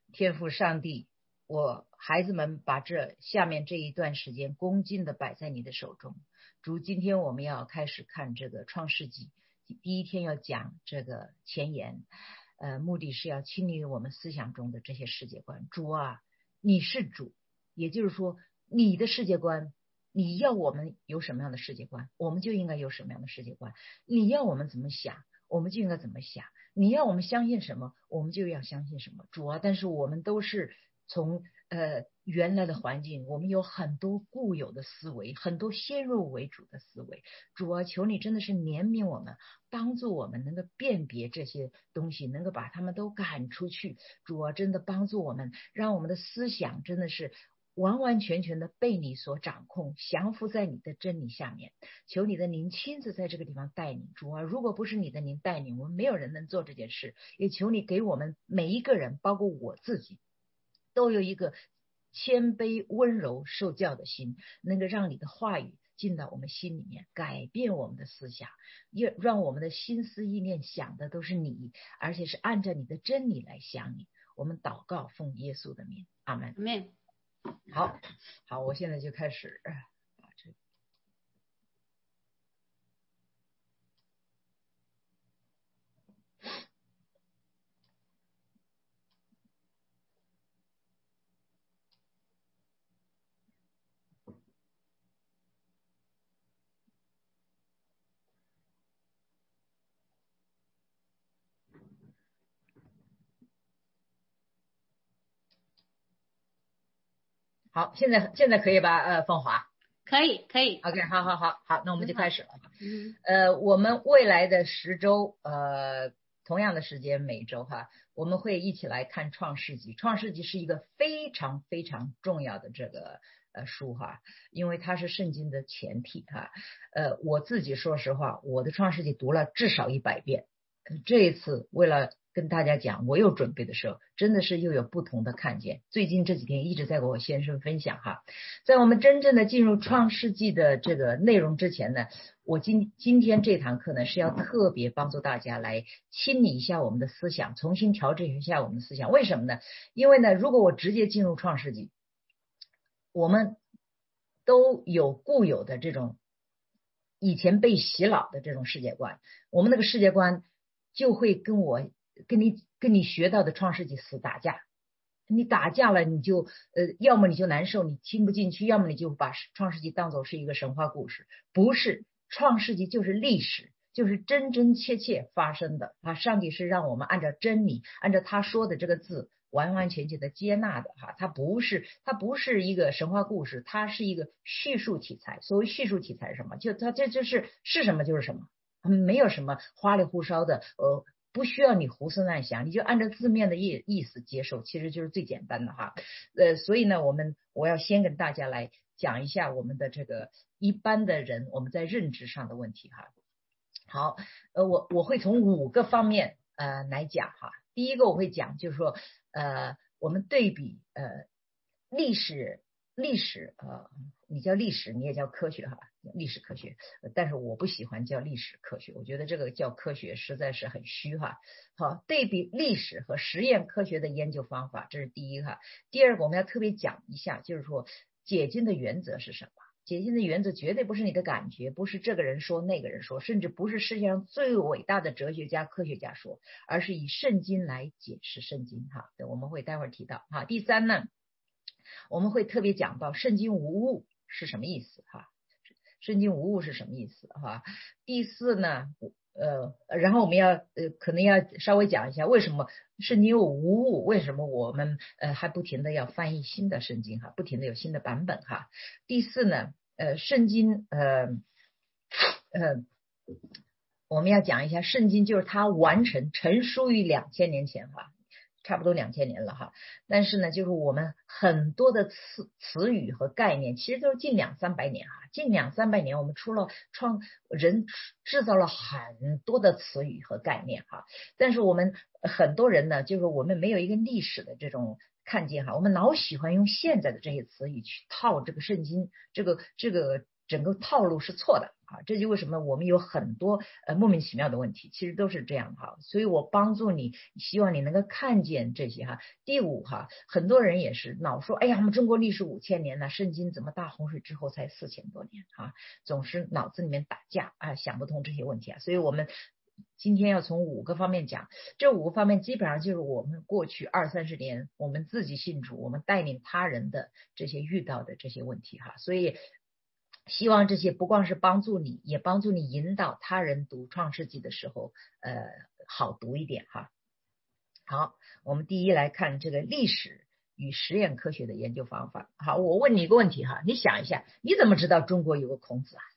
天父上帝，我孩子们把下面这一段时间恭敬的摆在你的手中。主，今天我们要开始看这个创世纪，第一天要讲这个前言，目的是要清理我们思想中的这些世界观。主啊，你是主，也就是说你的世界观，你要我们有什么样的世界观，我们就应该有什么样的世界观。你要我们怎么想，我们就应该怎么想。你要我们相信什么，我们就要相信什么。主啊，但是我们都是从原来的环境，我们有很多固有的思维，很多先入为主的思维。主啊，求你真的是怜悯我们，帮助我们能够辨别这些东西，能够把他们都赶出去。主啊，真的帮助我们，让我们的思想真的是完完全全的被你所掌控，降服在你的真理下面。求你的您亲自在这个地方带领。主啊，如果不是你的您带领，我们没有人能做这件事。也求你给我们每一个人，包括我自己，都有一个谦卑温柔受教的心，能够让你的话语进到我们心里面，改变我们的思想，让我们的心思意念想的都是你，而且是按照你的真理来想你。我们祷告奉耶稣的名，阿们。好，我现在就开始好，现在可以吧？凤华， 可以。 OK， 好，那我们就开始了。我们未来的10周，同样的时间每周哈，我们会一起来看创世纪。创世纪是一个非常非常重要的这个书哈，因为它是圣经的前体哈。我自己说实话，我的创世纪读了至少100遍。这一次为了跟大家讲，我又准备的时候，真的是又有不同的看见。最近这几天一直在跟我先生分享哈。在我们真正的进入创世纪的这个内容之前呢，我今天这堂课呢是要特别帮助大家来清理一下我们的思想，重新调整一下我们的思想。为什么呢？因为呢，如果我直接进入创世纪，我们都有固有的这种以前被洗脑的这种世界观，我们那个世界观就会跟你学到的创世纪死打架。你打架了，你就要么你就难受，你听不进去，要么你就把创世纪当作是一个神话故事。不是，创世纪就是历史，就是真真切切发生的啊！上帝是让我们按照真理，按照他说的这个字，完完全全的接纳的哈。它不是一个神话故事，它是一个叙述题材。所谓叙述题材是什么？就它这就是什么就是什么，没有什么花里胡哨的不需要你胡思乱想，你就按照字面的意思接受，其实就是最简单的哈。所以呢，我要先跟大家来讲一下我们的这个一般的人我们在认知上的问题哈。好，我会从5个方面来讲哈。第一个我会讲就是说我们对比历史你叫历史，你也叫科学哈，历史科学，但是我不喜欢叫历史科学，我觉得这个叫科学实在是很虚哈。好，对比历史和实验科学的研究方法，这是第一哈。第二个我们要特别讲一下，就是说解经的原则是什么？解经的原则绝对不是你的感觉，不是这个人说那个人说，甚至不是世界上最伟大的哲学家科学家说，而是以圣经来解释圣经哈。我们会待会儿提到哈。第三呢，我们会特别讲到圣经无误是什么意思哈，圣经无误是什么意思哈。第四呢，然后我们要可能要稍微讲一下为什么圣经有无误，为什么我们还不停的要翻译新的圣经哈，不停的有新的版本哈。第四呢，圣经我们要讲一下圣经，就是它成书于2000年前哈，差不多2000年了哈。但是呢，就是我们很多的词语和概念，其实都是近200-300年哈。近200-300年，我们人制造了很多的词语和概念哈。但是我们很多人呢，就是我们没有一个历史的这种看见哈，我们老喜欢用现在的这些词语去套这个圣经，这个整个套路是错的啊，这就为什么我们有很多莫名其妙的问题，其实都是这样哈。所以我帮助你，希望你能够看见这些哈。第五哈，很多人也是老说，哎呀，我们中国历史5000年呢，圣经怎么大洪水之后才4000多年啊？总是脑子里面打架啊，想不通这些问题啊。所以我们今天要从5个方面讲，这5个方面基本上就是我们过去20-30年我们自己信主，我们带领他人的这些遇到的这些问题哈。所以希望这些不光是帮助你，也帮助你引导他人读创世纪的时候好读一点哈。好，我们第一来看这个历史与实验科学的研究方法。好，我问你一个问题哈，你想一下，你怎么知道中国有个孔子啊？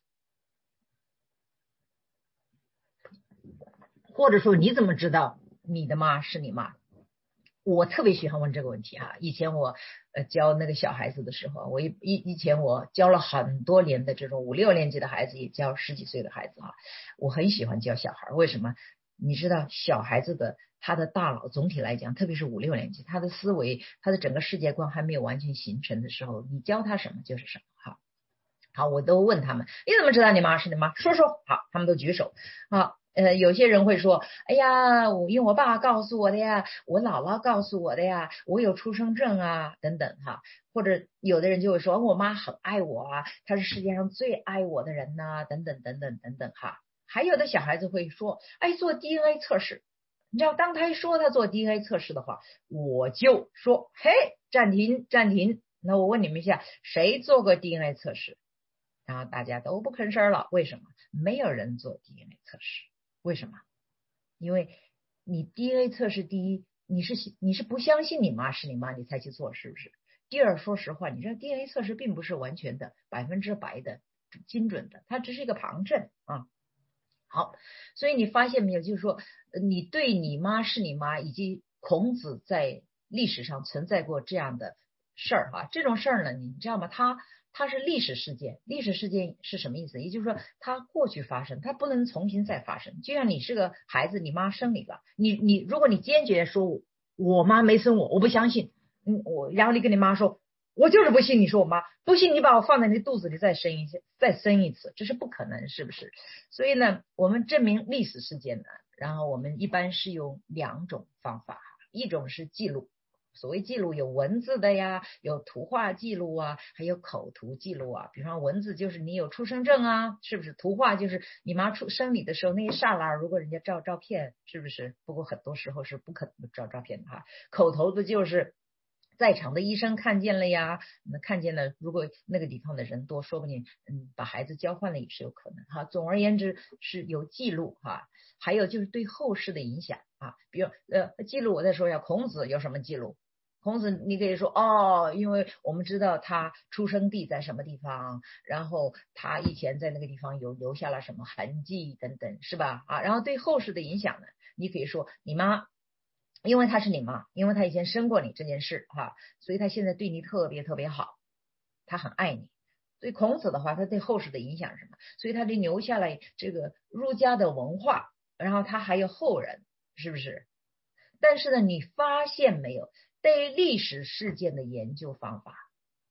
或者说你怎么知道你的妈是你妈？我特别喜欢问这个问题哈。以前我教那个小孩子的时候，我以前我教了很多年的这种5-6年级的孩子，也教10几岁的孩子哈。我很喜欢教小孩，为什么？你知道小孩子的他的大脑总体来讲，特别是5-6年级，他的思维，他的整个世界观还没有完全形成的时候，你教他什么就是什么哈。好，我都问他们，你怎么知道你妈是你妈？说说。好，他们都举手。好，有些人会说，哎呀，因为我爸告诉我的呀，我姥姥告诉我的呀，我有出生证啊，等等哈。或者有的人就会说，我妈很爱我啊，她是世界上最爱我的人呐，等等等等等等哈。还有的小孩子会说，哎，做 DNA 测试。你知道，当他一说他做 DNA 测试的话，我就说，嘿，暂停暂停。那我问你们一下，谁做过 DNA 测试？然后大家都不吭声了，为什么？没有人做 DNA 测试，为什么？因为你 DNA 测试，第一，你是不相信你妈是你妈，你才去做，是不是？第二，说实话，你知道 DNA 测试并不是完全的100%的精准的，它只是一个旁证啊。好，所以你发现没有，就是说你对你妈是你妈，以及孔子在历史上存在过这样的事儿哈。这种事儿呢，你知道吗？它是历史事件，历史事件是什么意思？也就是说，它过去发生，它不能重新再发生。就像你是个孩子，你妈生你了，如果你坚决说我妈没生我不相信，然后你跟你妈说，我就是不信你说我妈不信，你把我放在你肚子里再生一次，这是不可能，是不是？所以呢，我们证明历史事件呢，然后我们一般是用2种方法，一种是记录。所谓记录有文字的呀，有图画记录啊，还有口图记录啊。比方文字就是你有出生证啊，是不是？图画就是你妈生你的时候那一刹那，如果人家照照片，是不是？不过很多时候是不可能照照片的哈。口头的就是在场的医生看见了呀，那看见了，如果那个地方的人多，说不定把孩子交换了也是有可能哈。总而言之是有记录哈。还有就是对后世的影响啊，比如记录，我再说一下，孔子有什么记录？孔子你可以说因为我们知道他出生地在什么地方，然后他以前在那个地方有留下了什么痕迹等等，是吧？啊，然后对后世的影响呢，你可以说你妈，因为她是你妈，因为她以前生过你这件事哈，所以她现在对你特别特别好，她很爱你。所以孔子的话，他对后世的影响是什么？所以他就留下了这个儒家的文化，然后他还有后人，是不是？但是呢，你发现没有，对历史事件的研究方法，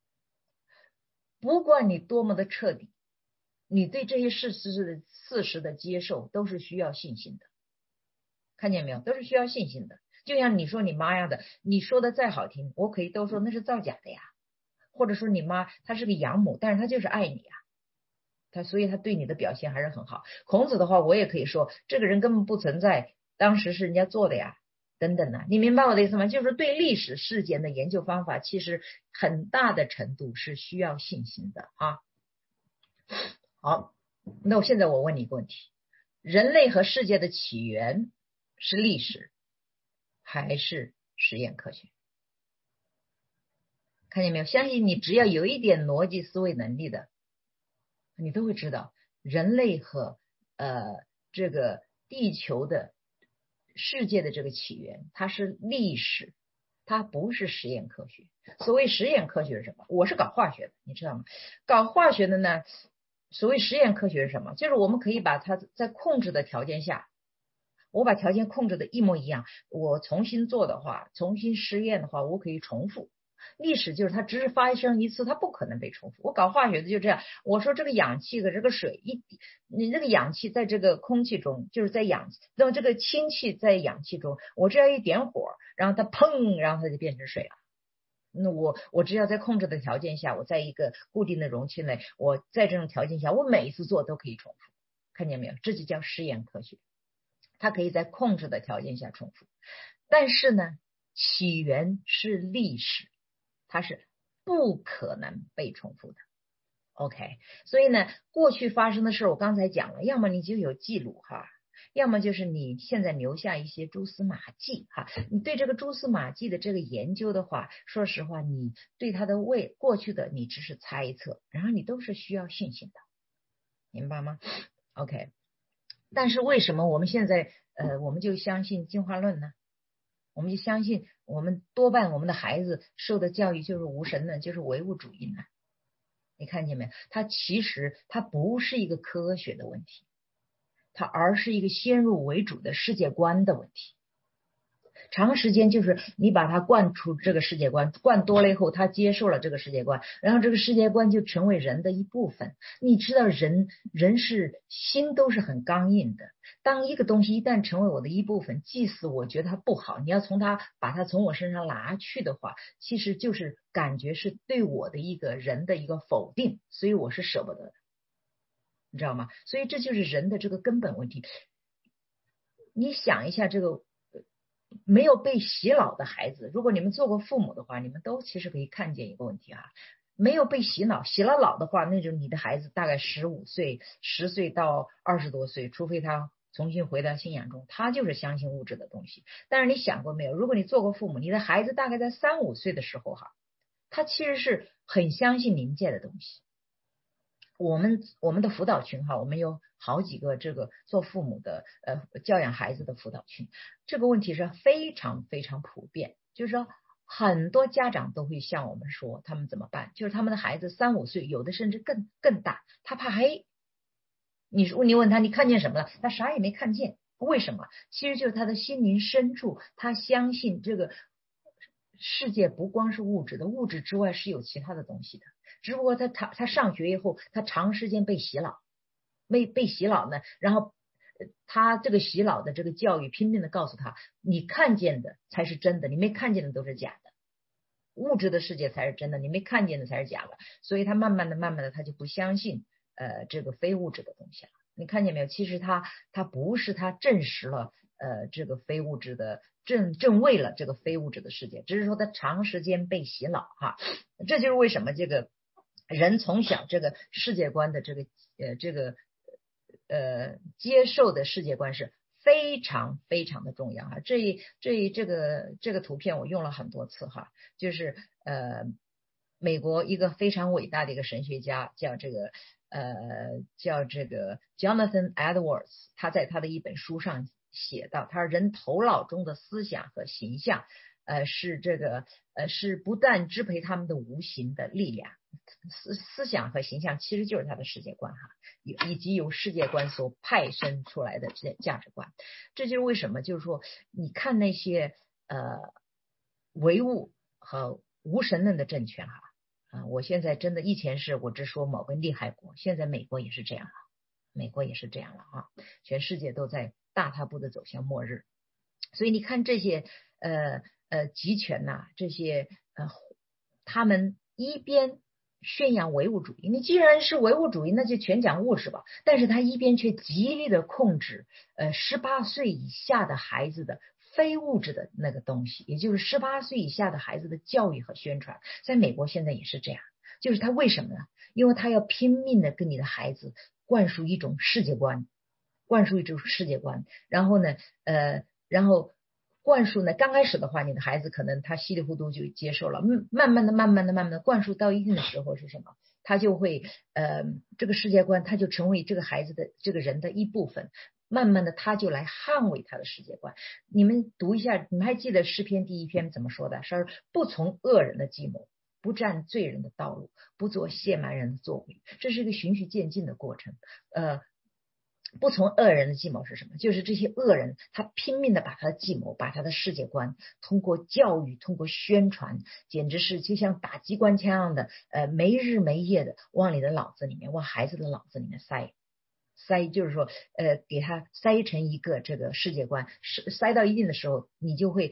不管你多么的彻底，你对这些事实的接受都是需要信心的，看见没有？都是需要信心的。就像你说你妈呀的，你说的再好听，我可以都说那是造假的呀。或者说你妈她是个养母，但是她就是爱你呀，所以她对你的表现还是很好。孔子的话，我也可以说这个人根本不存在，当时是人家做的呀，等等的。你明白我的意思吗？就是对历史事件的研究方法，其实很大的程度是需要信心的啊。好，那我现在我问你一个问题：人类和世界的起源是历史还是实验科学？看见没有？相信你只要有一点逻辑思维能力的，你都会知道人类和这个地球的世界的这个起源，它是历史，它不是实验科学。所谓实验科学是什么？我是搞化学的，你知道吗？搞化学的呢，所谓实验科学是什么？就是我们可以把它在控制的条件下，我把条件控制的一模一样，我重新做的话，重新实验的话，我可以重复。 历史就是它只是发生一次，它不可能被重复。我搞化学的就这样，我说这个氧气和这个水你这个氧气在这个空气中，就是在那么这个氢气在氧气中，我只要一点火，然后它砰，然后它就变成水了。那我只要在控制的条件下，我在一个固定的容器内，我在这种条件下，我每一次做都可以重复，看见没有？这就叫实验科学，它可以在控制的条件下重复。但是呢，起源是历史，它是不可能被重复的。OK， 所以呢，过去发生的事我刚才讲了，要么你就有记录哈，要么就是你现在留下一些蛛丝马迹哈。你对这个蛛丝马迹的这个研究的话，说实话，你对它的过去的你只是猜测，然后你都是需要信心的，明白吗 ？OK， 但是为什么我们现在我们就相信进化论呢？我们就相信我们多半我们的孩子受的教育就是无神论，就是唯物主义呢？你看见没有？它其实它不是一个科学的问题，它而是一个先入为主的世界观的问题。长时间就是你把它灌出这个世界观，灌多了以后，他接受了这个世界观，然后这个世界观就成为人的一部分。你知道人是心都是很刚硬的，当一个东西一旦成为我的一部分，即使我觉得它不好，你要把它从我身上拿去的话，其实就是感觉是对我的一个人的一个否定，所以我是舍不得的，你知道吗？所以这就是人的这个根本问题。你想一下这个没有被洗脑的孩子，如果你们做过父母的话，你们都其实可以看见一个问题啊，没有被洗脑，洗了脑的话，那就你的孩子大概15岁，10岁到20多岁，除非他重新回到信仰中，他就是相信物质的东西。但是你想过没有，如果你做过父母，你的孩子大概在3、5岁的时候哈，他其实是很相信灵界的东西。我们的辅导群哈，我们有好几个这个做父母的教养孩子的辅导群，这个问题是非常非常普遍，就是说很多家长都会向我们说他们怎么办，就是他们的孩子3、5岁，有的甚至更大，他怕黑，你问他你看见什么了，他啥也没看见，为什么？其实就是他的心灵深处，他相信这个世界不光是物质的，物质之外是有其他的东西的。只不过他上学以后，他长时间被洗脑，被洗脑呢，然后他这个洗脑的这个教育拼命的告诉他，你看见的才是真的，你没看见的都是假的，物质的世界才是真的，你没看见的才是假的，所以他慢慢的他就不相信这个非物质的东西了。你看见没有？其实他不是他证实了这个非物质的正为了这个非物质的世界，只是说他长时间被洗脑哈。这就是为什么这个人从小这个世界观的这个接受的世界观是非常非常的重要哈。这个图片我用了很多次哈，就是美国一个非常伟大的一个神学家叫这个Jonathan Edwards， 他在他的一本书上写到，他说人头脑中的思想和形象是不断支配他们的无形的力量，思想和形象其实就是他的世界观哈，以及由世界观所派生出来的价值观。这就是为什么就是说你看那些唯物和无神论的政权哈我现在真的以前是我只说某个厉害国，现在美国也是这样了，美国也是这样了啊，全世界都在大踏步的走向末日。所以你看这些集权呐，这些他们一边宣扬唯物主义，你既然是唯物主义，那就全讲物质吧。但是他一边却极力的控制18岁以下的孩子的非物质的那个东西，也就是18岁以下的孩子的教育和宣传，在美国现在也是这样。就是他为什么呢？因为他要拼命的跟你的孩子灌输一种世界观，然后呢灌输呢，刚开始的话，你的孩子可能他稀里糊涂就接受了，慢慢的灌输到一定的时候是什么？他就会这个世界观，他就成为这个孩子的这个人的一部分。慢慢的，他就来捍卫他的世界观。你们读一下，你们还记得诗篇第1篇怎么说的？说不从恶人的计谋，不占罪人的道路，不做亵慢人的作为。这是一个循序渐进的过程。 不从恶人的计谋是什么？就是这些恶人，他拼命的把他的计谋，把他的世界观，通过教育，通过宣传，简直是就像打机关枪一样的，没日没夜的往你的脑子里面，往孩子的脑子里面塞，就是说，给他塞成一个这个世界观，塞到一定的时候，你就会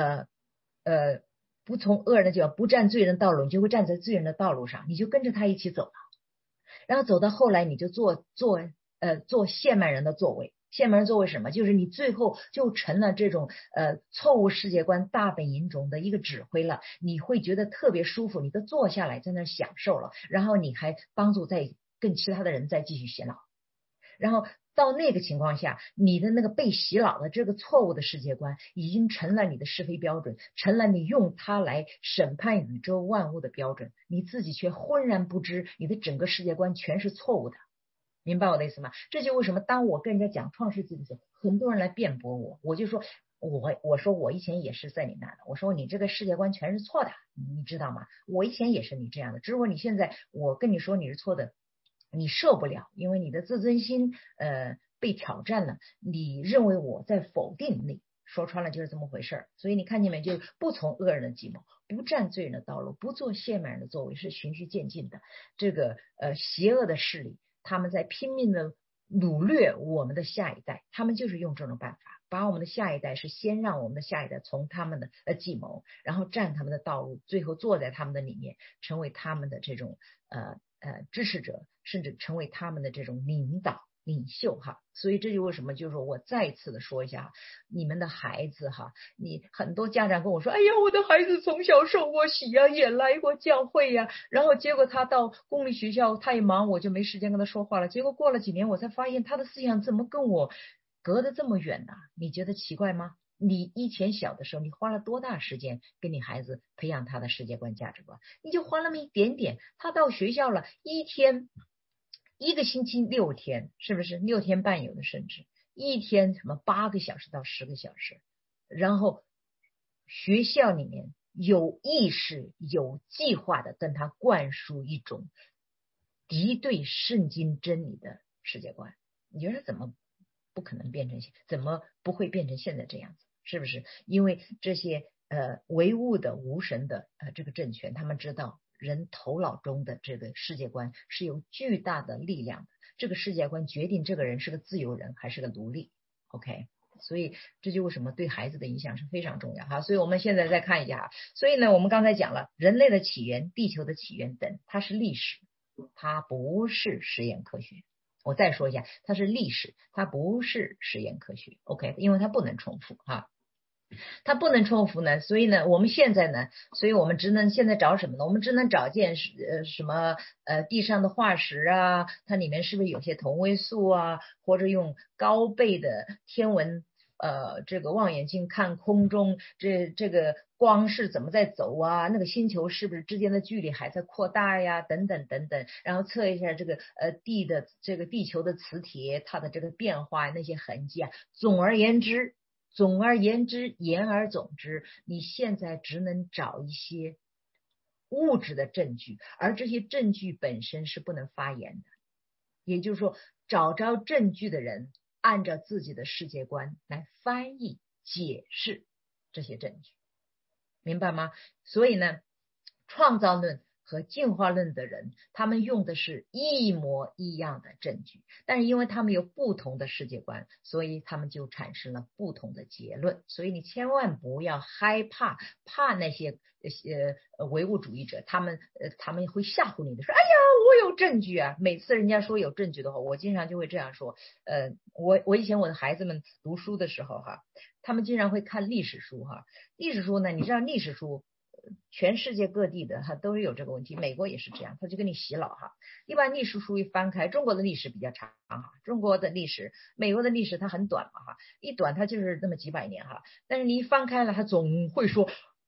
不从恶人的计谋，不站罪人的道路，你就会站在罪人的道路上，你就跟着他一起走了，然后走到后来，你就做谢曼人的作为。谢曼人作为什么？就是你最后就成了这种错误世界观大本营中的一个指挥了，你会觉得特别舒服，你都坐下来在那享受了，然后你还帮助在跟其他的人再继续洗脑，然后到那个情况下，你的那个被洗脑的这个错误的世界观已经成了你的是非标准，成了你用它来审判宇宙万物的标准，你自己却浑然不知你的整个世界观全是错误的。明白我的意思吗？这就为什么当我跟人家讲创世纪的时候，很多人来辩驳我就说我说我以前也是在你那的，我说你这个世界观全是错的，你知道吗？我以前也是你这样的，只不过你现在我跟你说你是错的，你受不了，因为你的自尊心被挑战了，你认为我在否定你，说穿了就是这么回事儿。所以你看见没，就是不从恶人的计谋，不占罪人的道路，不做亵慢人的作为，是循序渐进的。这个邪恶的势力，他们在拼命的掳掠我们的下一代，他们就是用这种办法，把我们的下一代是先让我们的下一代从他们的计谋，然后占他们的道路，最后坐在他们的里面，成为他们的这种支持者，甚至成为他们的这种领袖哈。所以这就为什么就是说我再次的说一下，你们的孩子哈，你很多家长跟我说，哎呀，我的孩子从小受过洗呀，也来过教会呀，然后结果他到公立学校太忙，我就没时间跟他说话了，结果过了几年我才发现他的思想怎么跟我隔得这么远呢？你觉得奇怪吗？你以前小的时候，你花了多大时间跟你孩子培养他的世界观、价值观？你就花那么一点点。他到学校了，一个星期6天，是不是6天半有的，甚至一天什么8个小时到10个小时，然后学校里面有意识、有计划的跟他灌输一种敌对圣经真理的世界观，你觉得怎么不可能变成，怎么不会变成现在这样子？是不是？因为这些唯物的无神的这个政权，他们知道人头脑中的这个世界观是有巨大的力量的，这个世界观决定这个人是个自由人还是个奴隶。 OK， 所以这就为什么对孩子的影响是非常重要哈。所以我们现在再看一下，所以呢我们刚才讲了人类的起源、地球的起源等，它是历史，它不是实验科学。我再说一下，它是历史，它不是实验科学。 OK， 因为它不能重复哈，它不能重复呢，所以呢我们现在呢，所以我们只能现在找什么呢？我们只能找见什么地上的化石啊，它里面是不是有些同位素啊，或者用高倍的天文这个望远镜看空中这个光是怎么在走啊，那个星球是不是之间的距离还在扩大呀，等等等等，然后测一下这个地球的磁铁它的这个变化那些痕迹啊。总而言之，言而总之，你现在只能找一些物质的证据，而这些证据本身是不能发言的。也就是说，找着证据的人按照自己的世界观来翻译解释这些证据，明白吗？所以呢，创造论和进化论的人，他们用的是一模一样的证据，但是因为他们有不同的世界观，所以他们就产生了不同的结论。所以你千万不要害怕那些唯物主义者，他们会吓唬你的，说哎呀我有证据啊。每次人家说有证据的话，我经常就会这样说，我以前我的孩子们读书的时候哈，他们经常会看历史书哈。历史书呢，你知道历史书全世界各地的它都有这个问题，美国也是这样，他就给你洗脑哈。一般历史书一翻开，中国的历史比较长哈，中国的历史、美国的历史它很短嘛哈，一短它就是那么几百年哈，但是你一翻开了，它总会说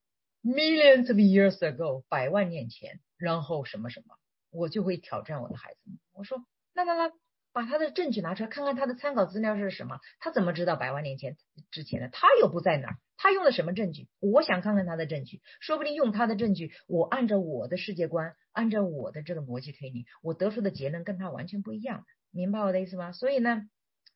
millions of years ago， 百万年前，然后什么什么，我就会挑战我的孩子们，我说那把他的证据拿出来，看看他的参考资料是什么，他怎么知道百万年前之前的？他又不在那儿，他用的什么证据？我想看看他的证据，说不定用他的证据，我按照我的世界观，按照我的这个逻辑推理，我得出的结论跟他完全不一样，明白我的意思吗？所以呢，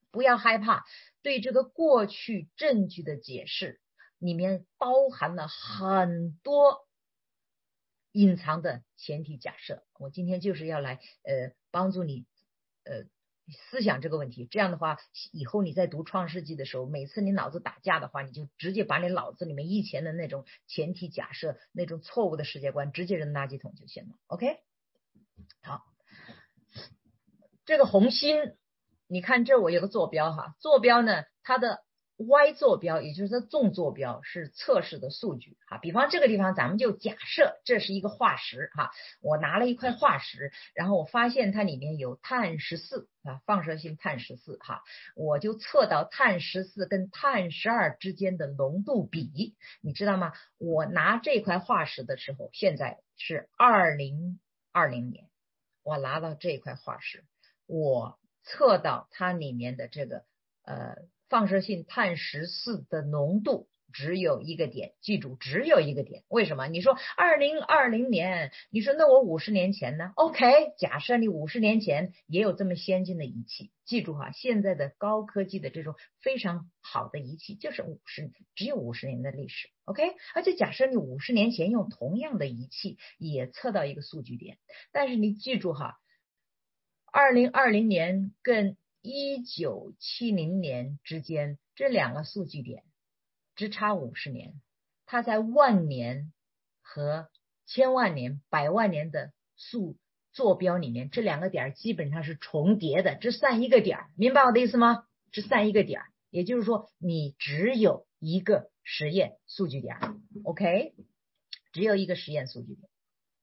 不要害怕，对这个过去证据的解释里面包含了很多隐藏的前提假设。我今天就是要来帮助你思想这个问题，这样的话以后你在读创世纪的时候，每次你脑子打架的话，你就直接把你脑子里面以前的那种前提假设，那种错误的世界观直接扔垃圾桶就行了。 OK， 好，这个红心你看这我有个坐标哈，坐标呢它的 Y 坐标也就是它纵坐标是测试的数据哈，比方这个地方咱们就假设这是一个化石哈，我拿了一块化石，然后我发现它里面有碳14啊，放射性碳14哈，我就测到碳14跟碳12之间的浓度比，你知道吗？我拿这块化石的时候，现在是2020年，我拿到这块化石，我测到它里面的这个放射性碳14的浓度只有一个点，记住只有一个点。为什么？你说2020年，你说那我50年前呢 ？OK， 假设你50年前也有这么先进的仪器，记住哈，现在的高科技的这种非常好的仪器就是只有50年的历史 ，OK？ 而且假设你50年前用同样的仪器也测到一个数据点，但是你记住哈，2020年跟1970年之间这两个数据点只差50年，它在万年和千万年、百万年的坐标里面，这两个点基本上是重叠的，只散一个点，明白我的意思吗？只散一个点，也就是说你只有一个实验数据点 ，OK？ 只有一个实验数据点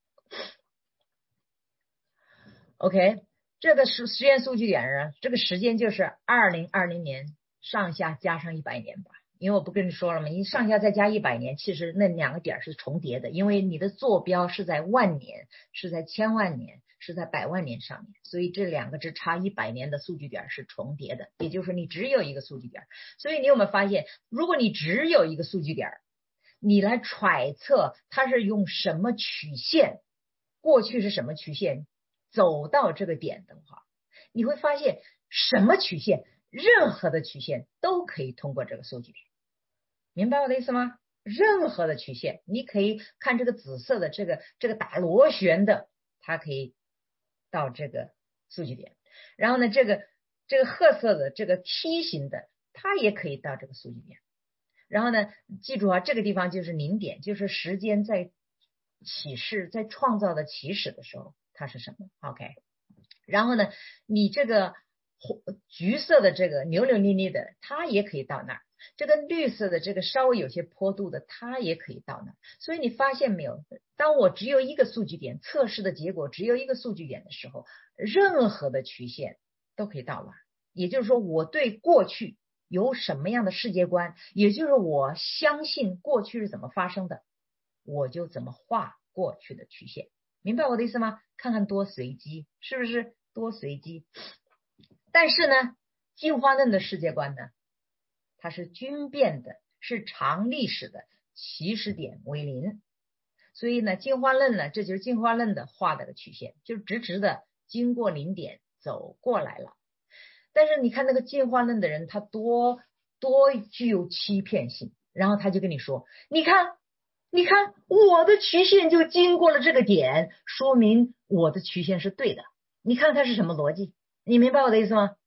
，OK？这个实验数据点呢，这个时间就是2020年上下加上100年吧，因为我不跟你说了吗？你上下再加100年，其实那两个点是重叠的，因为你的坐标是在万年，是在千万年，是在百万年上面，所以这两个只差100年的数据点是重叠的，也就是说你只有一个数据点。所以你有没有发现，如果你只有一个数据点，你来揣测它是用什么曲线，过去是什么曲线走到这个点的话，你会发现什么曲线，任何的曲线都可以通过这个数据点，明白我的意思吗？任何的曲线，你可以看这个紫色的这个打螺旋的，它可以到这个数据点，然后呢这个褐色的这个梯形的，它也可以到这个数据点，然后呢记住啊，这个地方就是0点，就是时间在在创造的起始的时候它是什么 OK？ 然后呢你这个橘色的这个扭扭捏捏的，它也可以到那儿，这个绿色的这个稍微有些坡度的，它也可以到那儿。所以你发现没有，当我只有一个数据点，测试的结果只有一个数据点的时候，任何的曲线都可以到那儿。也就是说我对过去有什么样的世界观，也就是我相信过去是怎么发生的，我就怎么画过去的曲线，明白我的意思吗？看看多随机，是不是多随机？但是呢进化论的世界观呢，它是均变的，是长历史的，起始点为0，所以呢进化论呢，这就是进化论的画的个曲线，就直直的经过0点走过来了。但是你看那个进化论的人，他多具有欺骗性，然后他就跟你说，你看我的曲线就经过了这个点，说明我的曲线是对的。你看他是什么逻辑？你明白我的意思吗？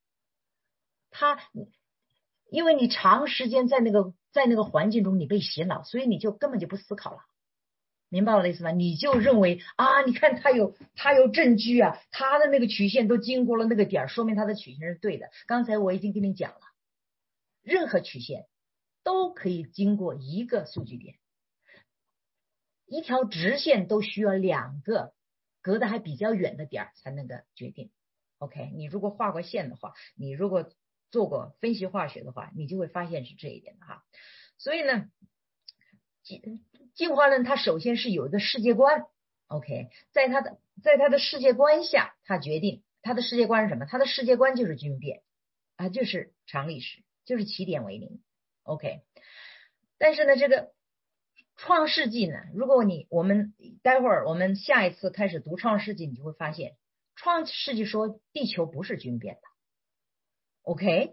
因为你长时间在那个环境中你被洗脑，所以你就根本就不思考了，明白我的意思吗？你就认为啊，你看他有证据啊，他的那个曲线都经过了那个点，说明他的曲线是对的。刚才我已经跟你讲了，任何曲线都可以经过一个数据点，一条直线都需要2个隔得还比较远的点才能够决定。 OK， 你如果画过线的话，你如果做过分析化学的话，你就会发现是这一点的哈。所以呢进化论它首先是有一个世界观 OK， 在它的世界观下，它决定它的世界观是什么，它的世界观就是均变啊，就是长历史，就是起点为0 OK。 但是呢这个创世纪呢，如果我们待会儿我们下一次开始读创世纪，你就会发现创世纪说地球不是均变的 OK，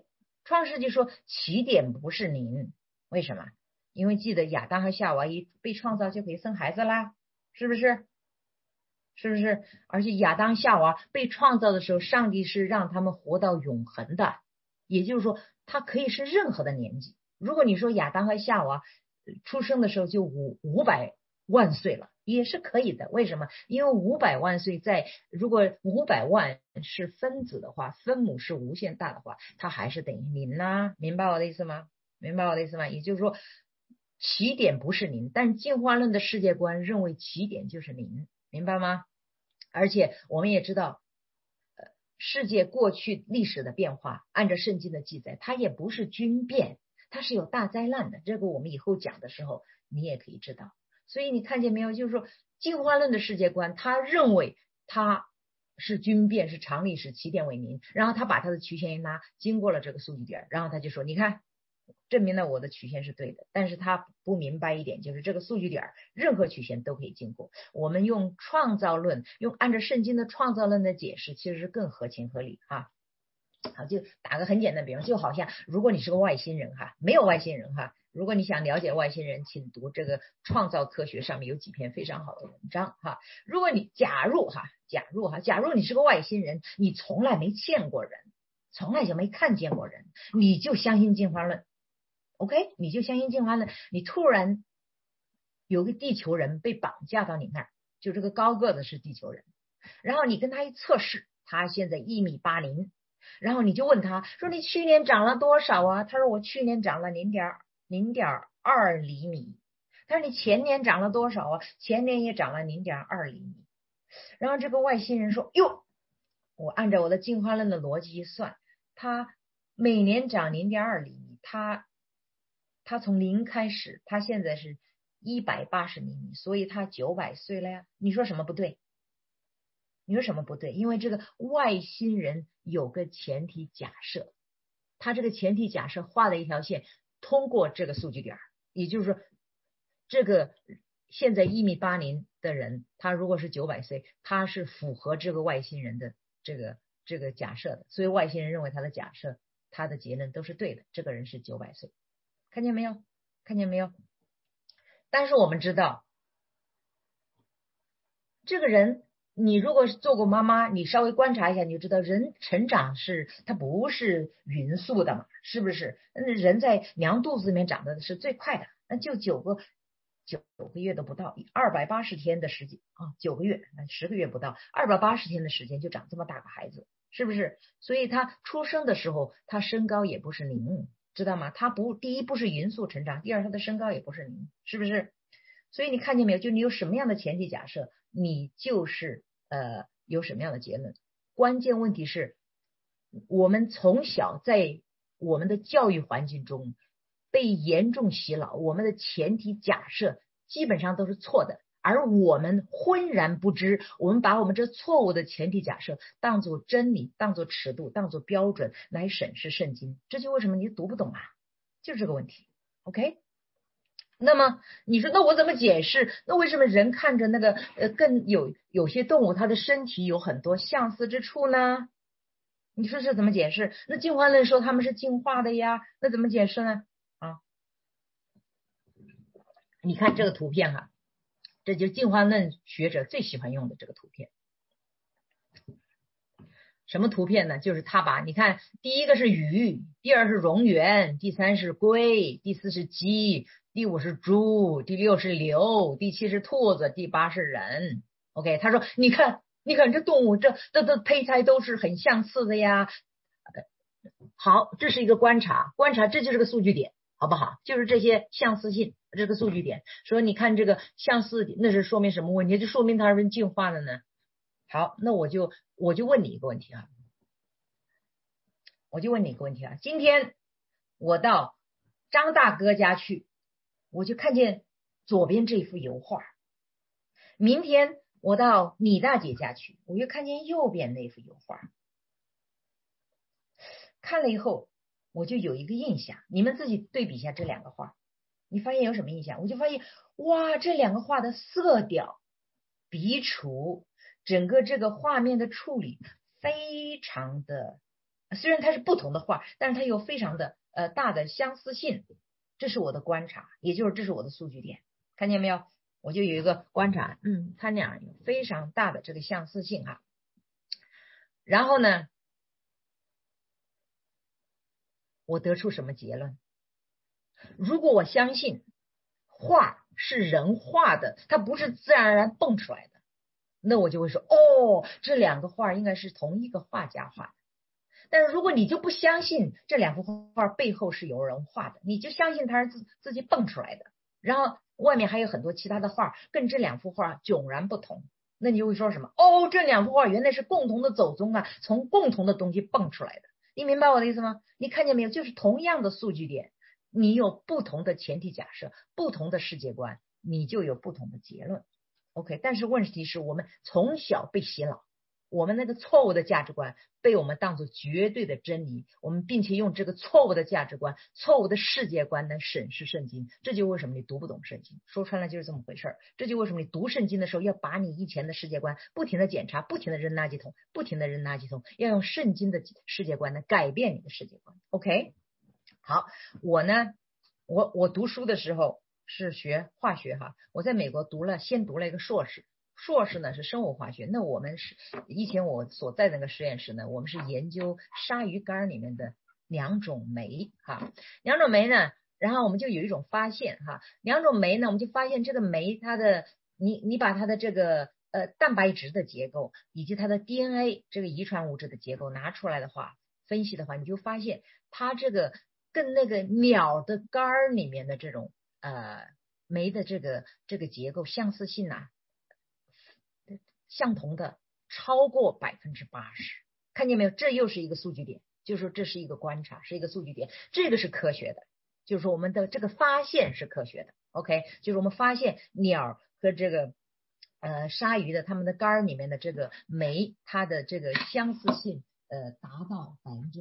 创世纪说起点不是您，为什么？因为记得亚当和夏娃一被创造就可以生孩子啦，是不是？是不是？而且亚当夏娃被创造的时候，上帝是让他们活到永恒的，也就是说他可以是任何的年纪。如果你说亚当和夏娃出生的时候就500万岁了，也是可以的。为什么？因为500万岁如果500万是分子的话，分母是无限大的话，它还是等于0啊，明白我的意思吗？明白我的意思吗？也就是说起点不是0，但进化论的世界观认为起点就是0，明白吗？而且我们也知道世界过去历史的变化，按照圣经的记载，它也不是均变，它是有大灾难的。这个我们以后讲的时候你也可以知道。所以你看见没有，就是说进化论的世界观，他认为它是均变，是常理，是起点为0，然后他把他的曲线一拉，经过了这个数据点，然后他就说你看证明了我的曲线是对的。但是他不明白一点，就是这个数据点任何曲线都可以经过。我们用创造论，按照圣经的创造论的解释，其实是更合情合理哈。好，就打个很简单的比方，就好像如果你是个外星人哈，没有外星人哈，如果你想了解外星人，请读这个创造科学上面有几篇非常好的文章哈。如果你假如你是个外星人，你从来没见过人，从来就没看见过人，你就相信进化论。OK， 你就相信进化论，你突然有个地球人被绑架到你那儿，就这个高个子是地球人，然后你跟他一测试，他现在1.80米，然后你就问他说你去年长了多少啊？他说我去年长了0.2厘米。他说你前年长了多少啊？前年也长了0.2厘米。然后这个外星人说哟，我按照我的进化论的逻辑一算，他每年长0.2厘米，他从0开始，他现在是180厘米，所以他900岁了呀。你说什么不对？你说什么不对？因为这个外星人有个前提假设，他这个前提假设画了一条线通过这个数据点，也就是说这个现在1.80米的人，他如果是900岁，他是符合这个外星人的这个假设的，所以外星人认为他的假设，他的结论都是对的，这个人是900岁。看见没有？看见没有？但是我们知道这个人，你如果是做过妈妈，你稍微观察一下，你就知道人成长它不是匀速的嘛，是不是？人在娘肚子里面长的是最快的，那就9个月都不到，280天的时间啊，9个月，10个月不到，280天的时间就长这么大个孩子，是不是？所以他出生的时候，他身高也不是0，知道吗？第一不是匀速成长，第二他的身高也不是0，是不是？所以你看见没有？就你有什么样的前提假设，你就是有什么样的结论。关键问题是我们从小在我们的教育环境中被严重洗脑，我们的前提假设基本上都是错的，而我们浑然不知，我们把我们这错误的前提假设当作真理，当作尺度，当作标准来审视圣经。这就为什么你读不懂啊，就是这个问题。 OK，那么你说那我怎么解释？那为什么人看着那个更有些动物它的身体有很多相似之处呢？你说这怎么解释？那进化论说他们是进化的呀，那怎么解释呢？啊，你看这个图片哈，这就是进化论学者最喜欢用的这个图片。什么图片呢？就是他你看第一个是鱼，第二是蝾螈，第三是龟，第四是鸡，第5是猪，第6是牛，第7是兔子，第8是人。 OK， 他说你看这动物这胚胎都是很相似的呀。好，这是一个观察，这就是个数据点，好不好？就是这些相似性，这个数据点说你看这个相似，那是说明什么问题？就说明它是进化的呢。好，那我就问你一个问题啊，今天我到张大哥家去，我就看见左边这幅油画，明天我到李大姐家去，我又看见右边那幅油画。看了以后我就有一个印象，你们自己对比一下这两个画，你发现有什么印象？我就发现哇，这两个画的色调、笔触，整个这个画面的处理非常的虽然它是不同的画，但是它有非常的大的相似性，这是我的观察，也就是这是我的数据点，看见没有？我就有一个观察，它俩有非常大的这个相似性哈。然后呢，我得出什么结论？如果我相信画是人画的，它不是自然而然蹦出来的，那我就会说，这两个画应该是同一个画家画的。但是如果你就不相信这两幅画背后是有人画的，你就相信它是自己蹦出来的，然后外面还有很多其他的画跟这两幅画迥然不同，那你就会说什么？这两幅画原来是共同的走踪啊，从共同的东西蹦出来的。你明白我的意思吗？你看见没有？就是同样的数据点，你有不同的前提假设，不同的世界观，你就有不同的结论。OK， 但是问题是我们从小被洗脑，我们那个错误的价值观被我们当作绝对的真理，我们并且用这个错误的价值观、错误的世界观来审视圣经，这就为什么你读不懂圣经。说穿了就是这么回事儿。这就为什么你读圣经的时候要把你以前的世界观不停的检查，不停的扔垃圾桶，不停的扔垃圾桶，要用圣经的世界观来改变你的世界观。OK， 好，我呢，我读书的时候是学化学哈，我在美国先读了一个硕士。硕士呢是生物化学，那我们是以前我所在的那个实验室呢，我们是研究鲨鱼竿里面的两种酶哈，两种酶呢，然后我们就有一种发现哈，两种酶呢，我们就发现这个酶它的你把它的这个蛋白质的结构以及它的 DNA 这个遗传物质的结构拿出来的话，分析的话，你就发现它这个跟那个鸟的肝里面的这种酶的这个结构相似性啊，相同的超过80%，看见没有？这又是一个数据点，就是说这是一个观察，是一个数据点，这个是科学的，就是说我们的这个发现是科学的。OK， 就是我们发现鸟和这个鲨鱼的它们的肝里面的这个酶，它的这个相似性达到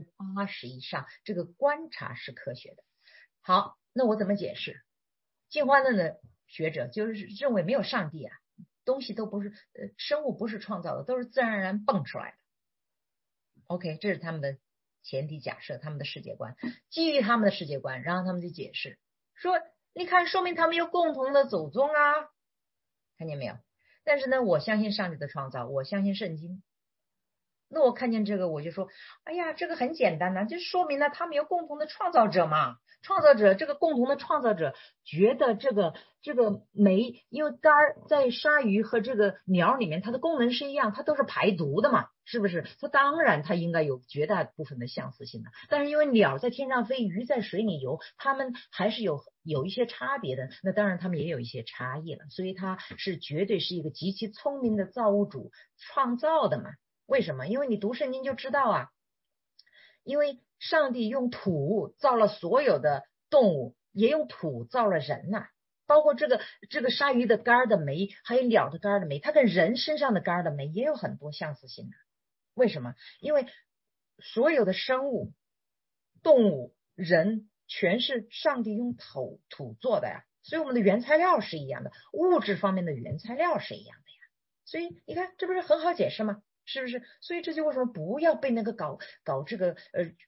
80%以上，这个观察是科学的。好，那我怎么解释？进化论的学者就是认为没有上帝啊，东西都不是生物不是创造的，都是自然而然蹦出来的。OK， 这是他们的前提假设，他们的世界观，基于他们的世界观，然后他们就解释说，你看，说明他们有共同的走踪啊，看见没有？但是呢，我相信上帝的创造，我相信圣经。那我看见这个，我就说，哎呀，这个很简单呐，就说明了他们有共同的创造者嘛。创造者，这个共同的创造者觉得这个酶，因为肝在鲨鱼和这个鸟里面，它的功能是一样，它都是排毒的嘛，是不是？它当然它应该有绝大部分的相似性的，但是因为鸟在天上飞，鱼在水里游，它们还是有一些差别的，那当然它们也有一些差异了，所以它是绝对是一个极其聪明的造物主创造的嘛。为什么？因为你读圣经就知道啊，因为上帝用土造了所有的动物，也用土造了人呐，包括这个鲨鱼的肝的酶，还有鸟的肝的酶，它跟人身上的肝的酶也有很多相似性的。为什么？因为所有的生物、动物、人全是上帝用土做的呀，所以我们的原材料是一样的，物质方面的原材料是一样的呀。所以你看，这不是很好解释吗？是不是？所以这就为什么不要被那个搞这个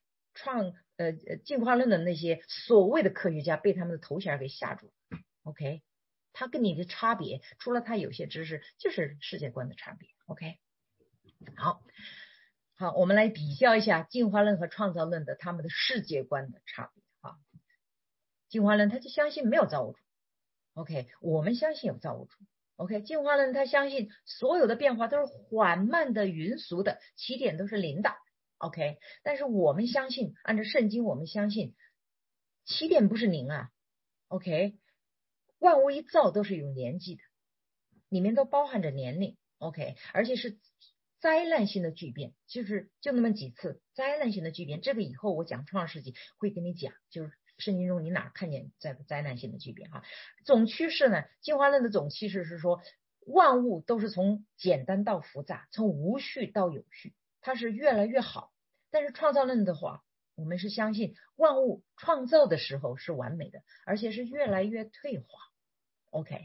进化论的那些所谓的科学家被他们的头衔给吓住。OK， 他跟你的差别，除了他有些知识，就是世界观的差别。OK， 好，我们来比较一下进化论和创造论的他们的世界观的差别啊。进化论他就相信没有造物主 ，OK， 我们相信有造物主。OK， 进化论他相信所有的变化都是缓慢的、匀速的，起点都是零的。OK， 但是我们相信，按照圣经，我们相信起点不是零啊。OK， 万物一造都是有年纪的，里面都包含着年龄。OK， 而且是灾难性的巨变，就那么几次灾难性的巨变。这个以后我讲创世纪会跟你讲，就是圣经中你哪看见灾难性的巨变哈？总趋势呢，进化论的总趋势是说，万物都是从简单到复杂，从无序到有序，它是越来越好。但是创造论的话，我们是相信万物创造的时候是完美的，而且是越来越退化。OK，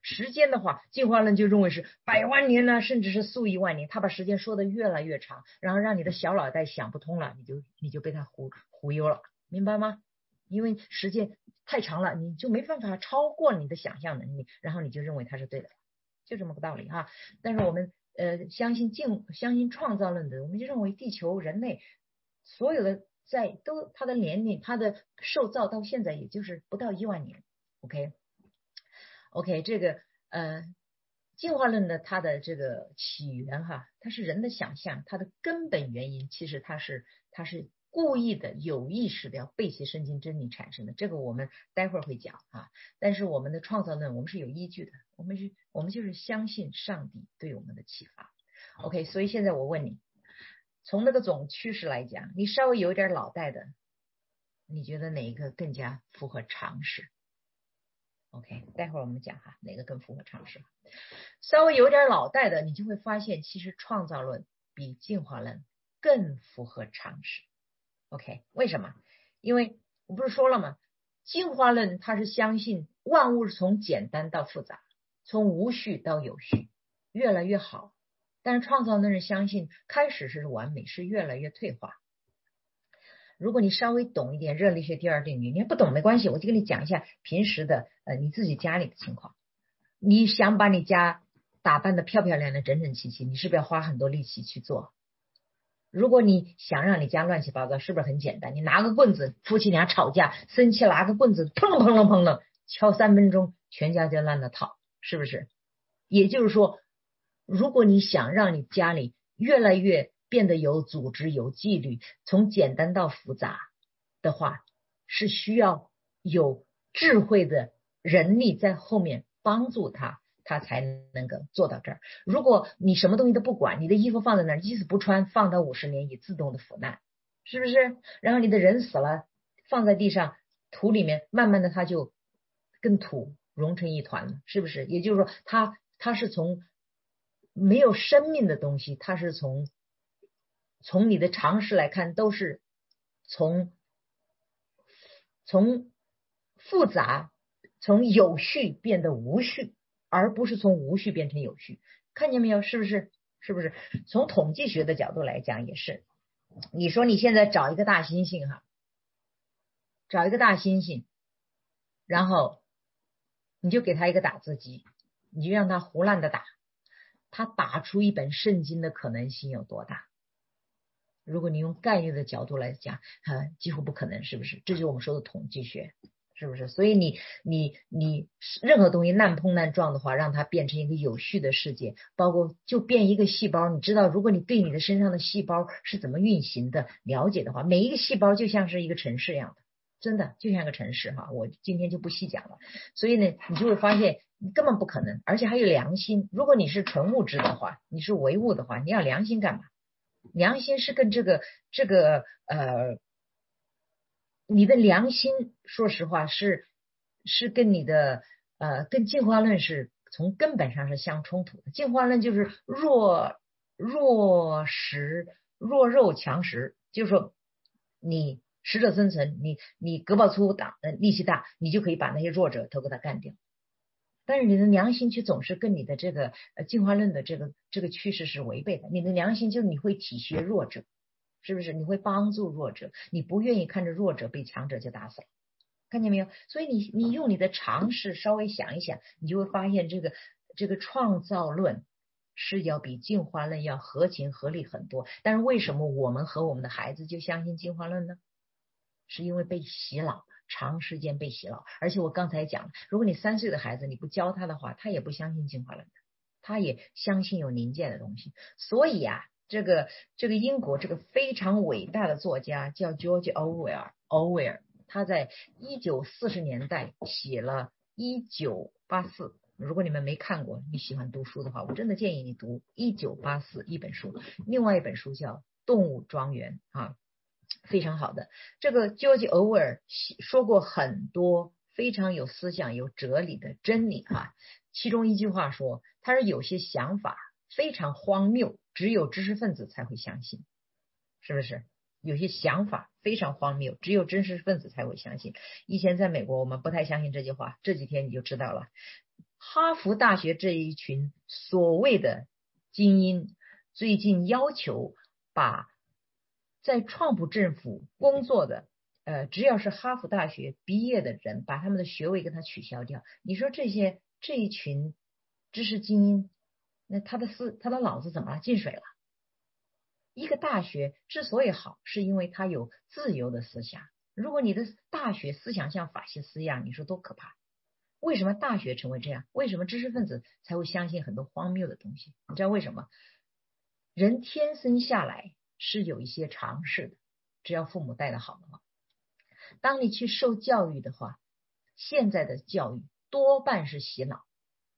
时间的话，进化论就认为是100万年呢，甚至是数亿万年，他把时间说得越来越长，然后让你的小脑袋想不通了，你就被他忽悠了，明白吗？因为时间太长了，你就没办法超过你的想象能力，然后你就认为它是对的，就这么个道理哈。但是我们相信创造论的，我们就认为地球人类所有的它的年龄，它的受造到现在也就是不到1万年。OK， 这个进化论的它的这个起源哈，它是人的想象，它的根本原因其实它是故意的有意识的要背弃圣经真理产生的，这个我们待会儿会讲啊。但是我们的创造论我们是有依据的，我们就是相信上帝对我们的启发。OK， 所以现在我问你，从那个总趋势来讲，你稍微有点脑袋的，你觉得哪一个更加符合常识？OK， 待会儿我们讲哈，哪个更符合常识。稍微有点脑袋的，你就会发现其实创造论比进化论更符合常识。OK， 为什么？因为我不是说了吗？进化论它是相信万物是从简单到复杂，从无序到有序，越来越好。但是创造论是相信开始是完美，是越来越退化。如果你稍微懂一点热力学第二定律，你不懂没关系，我就跟你讲一下平时的你自己家里的情况。你想把你家打扮得漂漂亮亮、整整齐齐，你是不是要花很多力气去做？如果你想让你家乱七八糟，是不是很简单？你拿个棍子，夫妻俩吵架生气，拿个棍子砰砰砰砰砰敲3分钟，全家就乱了套，是不是？也就是说，如果你想让你家里越来越变得有组织、有纪律，从简单到复杂的话，是需要有智慧的人力在后面帮助他才能够做到这儿。如果你什么东西都不管，你的衣服放在那儿，即使不穿，放到50年也自动的腐烂，是不是？然后你的人死了，放在地上土里面，慢慢的它就跟土融成一团了，是不是？也就是说，它是从没有生命的东西，它是从你的常识来看，都是从复杂，从有序变得无序，而不是从无序变成有序。看见没有？是不是？是不是？从统计学的角度来讲也是。你说你现在找一个大猩猩哈，找一个大猩猩，然后你就给他一个打字机，你就让他胡乱的打，他打出一本圣经的可能性有多大？如果你用概率的角度来讲，几乎不可能，是不是？这就是我们说的统计学，是不是？所以你任何东西乱碰乱撞的话，让它变成一个有序的世界，包括就变一个细胞，你知道，如果你对你的身上的细胞是怎么运行的了解的话，每一个细胞就像是一个城市一样的，真的就像个城市哈。我今天就不细讲了。所以呢，你就会发现根本不可能，而且还有良心。如果你是纯物质的话，你是唯物的话，你要良心干嘛？良心是跟你的良心，说实话是跟你的跟进化论是从根本上是相冲突的。进化论就是弱肉强食，就是说你适者生存，你胳膊粗力气大，你就可以把那些弱者都给他干掉。但是你的良心却总是跟你的这个进化论的这个趋势是违背的。你的良心就是你会体恤弱者，是不是？你会帮助弱者，你不愿意看着弱者被强者就打死了，看见没有？所以你用你的常识稍微想一想，你就会发现这个创造论是要比进化论要合情合理很多。但是为什么我们和我们的孩子就相信进化论呢？是因为被洗脑，长时间被洗脑。而且我刚才讲了，如果你3岁的孩子你不教他的话，他也不相信进化论的，他也相信有灵界的东西。所以啊，这个英国这个非常伟大的作家叫 George Orwell， 他在1940年代写了1984。如果你们没看过，你喜欢读书的话，我真的建议你读1984一本书，另外一本书叫《动物庄园》啊。非常好的，这个 George Orwell 说过很多非常有思想、有哲理的真理啊。其中一句话说，他说有些想法非常荒谬，只有知识分子才会相信，是不是？有些想法非常荒谬，只有知识分子才会相信。以前在美国，我们不太相信这句话，这几天你就知道了。 哈佛大学这一群所谓的精英最近要求把在川普政府工作的只要是哈佛大学毕业的人，把他们的学位给他取消掉。你说这一群知识精英，那他的脑子怎么了？进水了？一个大学之所以好，是因为它有自由的思想。如果你的大学思想像法西斯一样，你说多可怕？为什么大学成为这样？为什么知识分子才会相信很多荒谬的东西？你知道为什么？人天生下来是有一些常识的，只要父母带得好的话。当你去受教育的话，现在的教育多半是洗脑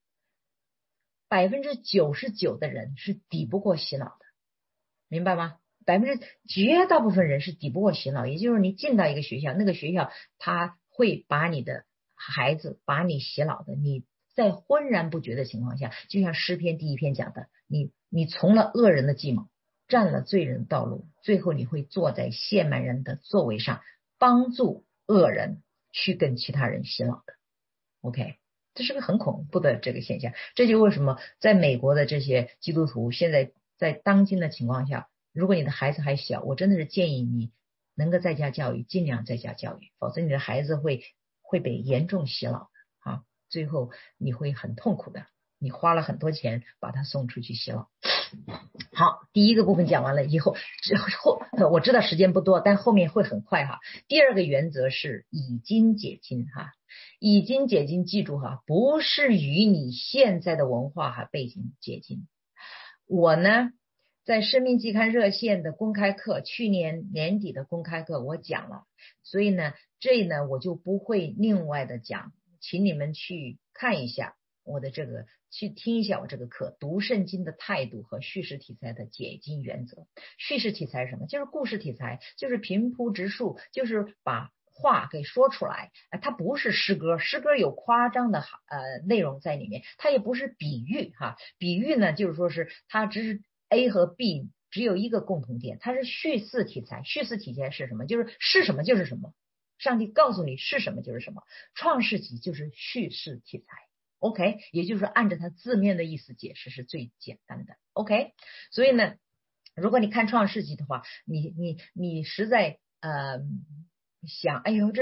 ，99%的人是抵不过洗脑的，明白吗？绝大部分人是抵不过洗脑，也就是你进到一个学校，那个学校他会把你的孩子把你洗脑的，你在浑然不觉的情况下，就像诗篇第1篇讲的，你从了恶人的计谋，占了罪人的道路，最后你会坐在亵慢人的座位上，帮助恶人去跟其他人洗脑的。 OK， 这是个很恐怖的这个现象。这就为什么在美国的这些基督徒现在在当今的情况下，如果你的孩子还小，我真的是建议你能够在家教育，尽量在家教育，否则你的孩子会被严重洗脑啊，最后你会很痛苦的，你花了很多钱把他送出去洗脑。好，第一个部分讲完了以后，我知道时间不多，但后面会很快哈。第二个原则是以经解经哈，以经解经，记住哈，不是与你现在的文化背景解经。我呢在生命季刊热线的公开课，去年年底的公开课我讲了，所以呢我就不会另外的讲，请你们去看一下我的这个，去听一下我这个课，读圣经的态度和叙事题材的解经原则。叙事题材是什么？就是故事题材，就是平铺直述，就是把话给说出来，它不是诗歌，诗歌有夸张的内容在里面，它也不是比喻哈，比喻呢就是说是它只是 A 和 B 只有一个共同点，它是叙事题材。叙事题材是什么？就是什么就是什么，上帝告诉你是什么就是什么。创世纪就是叙事题材 OK， 也就是说按照它字面的意思解释是最简单的 OK。 所以呢如果你看创世纪的话，你实在想，哎呦，这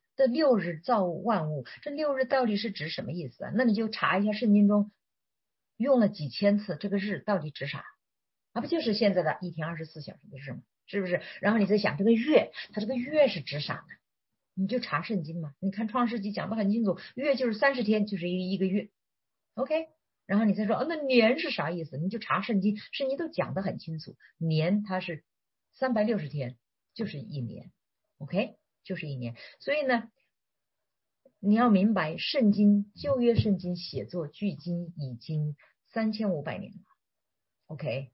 6日造万物，这6日到底是指什么意思啊？那你就查一下圣经中用了几千次，这个日到底指啥？不就是现在的1天24小时的日吗？是不是？然后你再想这个月，它这个月是指啥呢？你就查圣经嘛，你看创世纪讲得很清楚，月就是30天，就是一个月 OK。 然后你再说那年是啥意思？你就查圣经，圣经都讲得很清楚，年它是360天，就是1年 OK， 就是1年。所以呢你要明白，圣经旧约圣经写作距今已经3500年了 OK。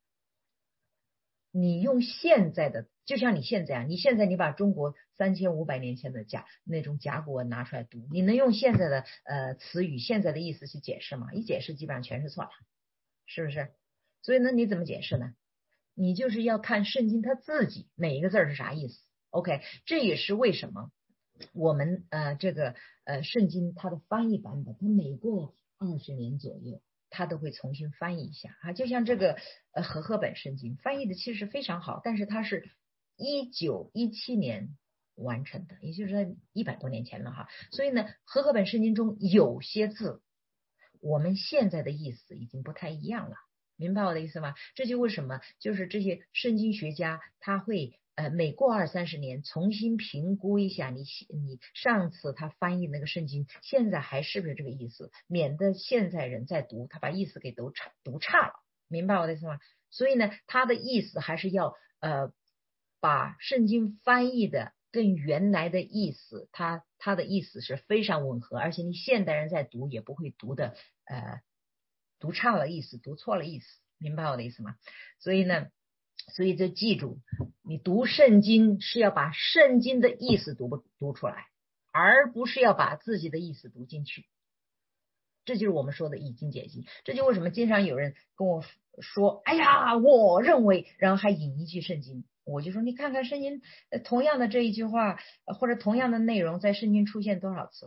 你用现在的，就像你现在你把中国3500年前的那种甲骨文拿出来读，你能用现在的词语现在的意思去解释吗？一解释基本上全是错的，是不是？所以呢你怎么解释呢？你就是要看圣经它自己每一个字是啥意思 OK。 这也是为什么我们这个圣经它的翻译版本，它每过20年左右他都会重新翻译一下就像这个和合本圣经翻译的其实非常好，但是它是1917年完成的，也就是在100多年前了哈。所以呢和合本圣经中有些字我们现在的意思已经不太一样了，明白我的意思吗？这就为什么就是这些圣经学家他会每过20-30年重新评估一下你上次他翻译那个圣经现在还是不是这个意思，免得现在人在读他把意思给读差了，明白我的意思吗？所以呢他的意思还是要把圣经翻译的跟原来的意思，他的意思是非常吻合，而且你现代人在读也不会读的读差了意思，读错了意思，明白我的意思吗？所以就记住，你读圣经是要把圣经的意思读出来，而不是要把自己的意思读进去。这就是我们说的以经解经。这就为什么经常有人跟我说，哎呀我认为，然后还引一句圣经，我就说你看看圣经同样的这一句话或者同样的内容在圣经出现多少次，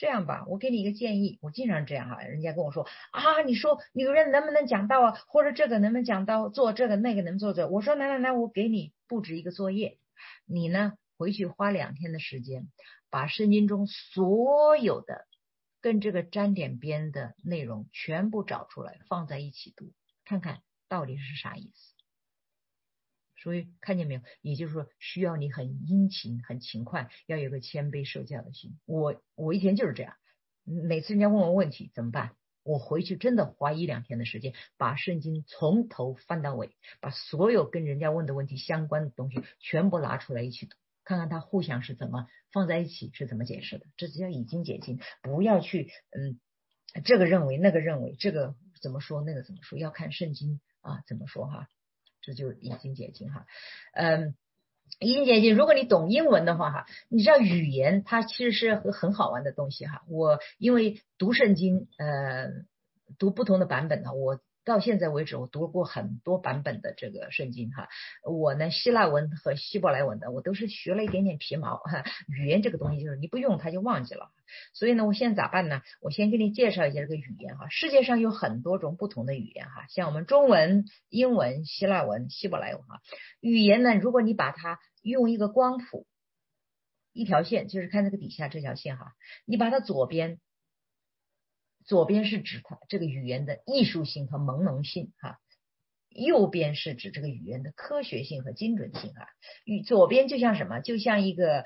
这样吧，我给你一个建议，我经常这样哈，人家跟我说啊，你说女人能不能讲道啊，或者这个能不能讲道，做这个那个能做这个，我说来，我给你布置一个作业，你呢回去花2天的时间，把圣经中所有的跟这个沾点边的内容全部找出来，放在一起读，看看到底是啥意思。所以看见没有，也就是说需要你很殷勤很勤快，要有个谦卑受教的心。我以前就是这样，每次人家问我问题怎么办，我回去真的花1-2天的时间，把圣经从头翻到尾，把所有跟人家问的问题相关的东西全部拿出来一起读，看看它互相是怎么放在一起，是怎么解释的。这叫以经解经，不要去这个认为那个认为，这个怎么说那个怎么说，要看圣经啊怎么说哈。这就是以经解经哈。以经解经，如果你懂英文的话哈，你知道语言它其实是很好玩的东西哈。我因为读圣经读不同的版本呢，我到现在为止我读过很多版本的这个圣经哈。我呢希腊文和希伯来文的我都是学了一点点皮毛哈。语言这个东西就是你不用它就忘记了，所以呢我现在咋办呢，我先给你介绍一下这个语言哈。世界上有很多种不同的语言哈，像我们中文、英文、希腊文、希伯来文哈。语言呢如果你把它用一个光谱一条线，就是看这个底下这条线哈，你把它左边是指它这个语言的艺术性和朦胧性哈，右边是指这个语言的科学性和精准性哈。左边就像什么，就像一个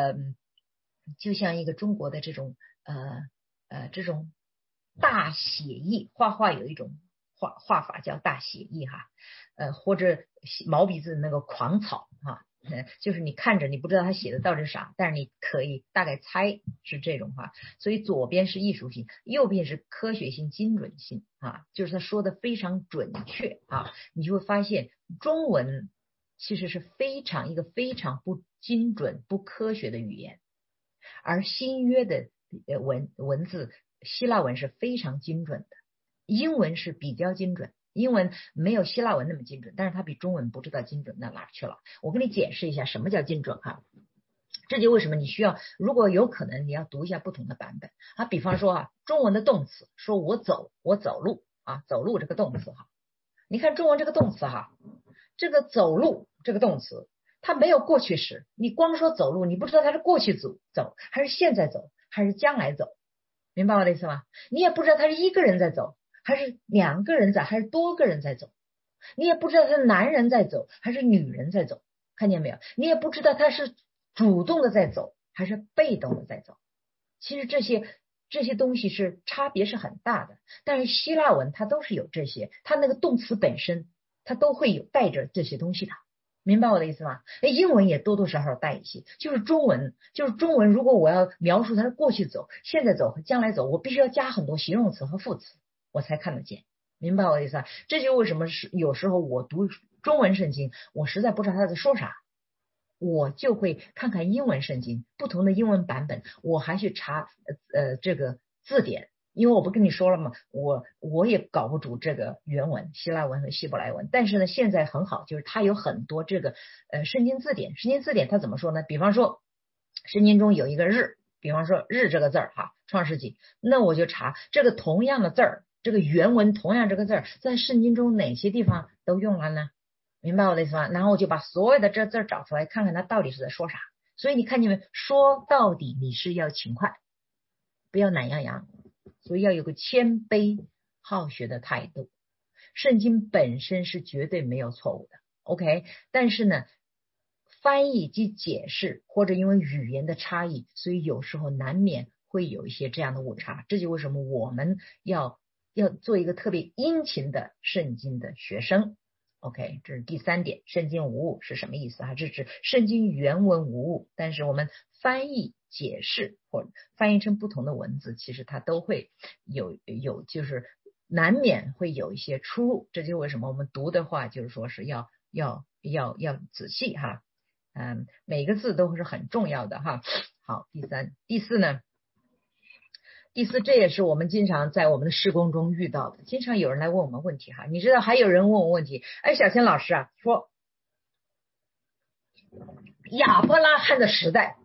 中国的这种这种大写意，画有一种画法叫大写意哈，或者毛笔字那个狂草哈。就是你看着你不知道他写的到底是啥，但是你可以大概猜是这种话。所以左边是艺术性，右边是科学性、精准性啊，就是他说的非常准确啊。你就会发现中文其实是一个非常不精准、不科学的语言，而新约的文字，希腊文是非常精准的，英文是比较精准。英文没有希腊文那么精准，但是它比中文不知道精准到哪去了。我跟你解释一下什么叫精准哈。这就为什么你需要，如果有可能你要读一下不同的版本啊。比方说啊，中文的动词，说我走路啊，走路这个动词哈，你看中文这个动词哈，这个走路这个动词它没有过去时，你光说走路，你不知道它是过去走还是现在走还是将来走，明白我的意思吗？你也不知道他是一个人在走还是2个人在还是多个人在走，你也不知道他是男人在走还是女人在走，看见没有？你也不知道他是主动的在走还是被动的在走。其实这些东西是差别是很大的，但是希腊文它都是有这些，它那个动词本身它都会有带着这些东西的，明白我的意思吗？英文也多多少少带一些，就是中文如果我要描述它是过去走、现在走和将来走，我必须要加很多形容词和副词我才看得见，明白我的意思啊？这就为什么是有时候我读中文圣经我实在不知道他在说啥，我就会看看英文圣经不同的英文版本，我还去查这个字典，因为我不跟你说了吗，我也搞不住这个原文希腊文和希伯来文。但是呢现在很好，就是它有很多这个圣经字典它怎么说呢？比方说圣经中有一个日，比方说日这个字儿哈，创世纪，那我就查这个同样的字儿，这个原文同样这个字儿在圣经中哪些地方都用了呢？明白我的意思吗？然后我就把所有的这字找出来，看看它到底是在说啥。所以你看见没？说到底你是要勤快，不要懒洋洋，所以要有个谦卑好学的态度。圣经本身是绝对没有错误的 OK， 但是呢翻译及解释或者因为语言的差异，所以有时候难免会有一些这样的误差。这就为什么我们要做一个特别殷勤的圣经的学生。OK， 这是第3点，圣经无误是什么意思啊？这是圣经原文无误，但是我们翻译解释或者翻译成不同的文字，其实它都会有就是难免会有一些出入。这就为什么我们读的话就是说是要仔细哈，每个字都是很重要的哈。好，第四呢？第四，这也是我们经常在我们的施工中遇到的，经常有人来问我们问题哈。你知道还有人问我问题，小千老师啊，说亚伯拉罕的时代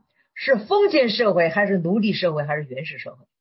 是封建社会还是奴隶社会还是原始社会？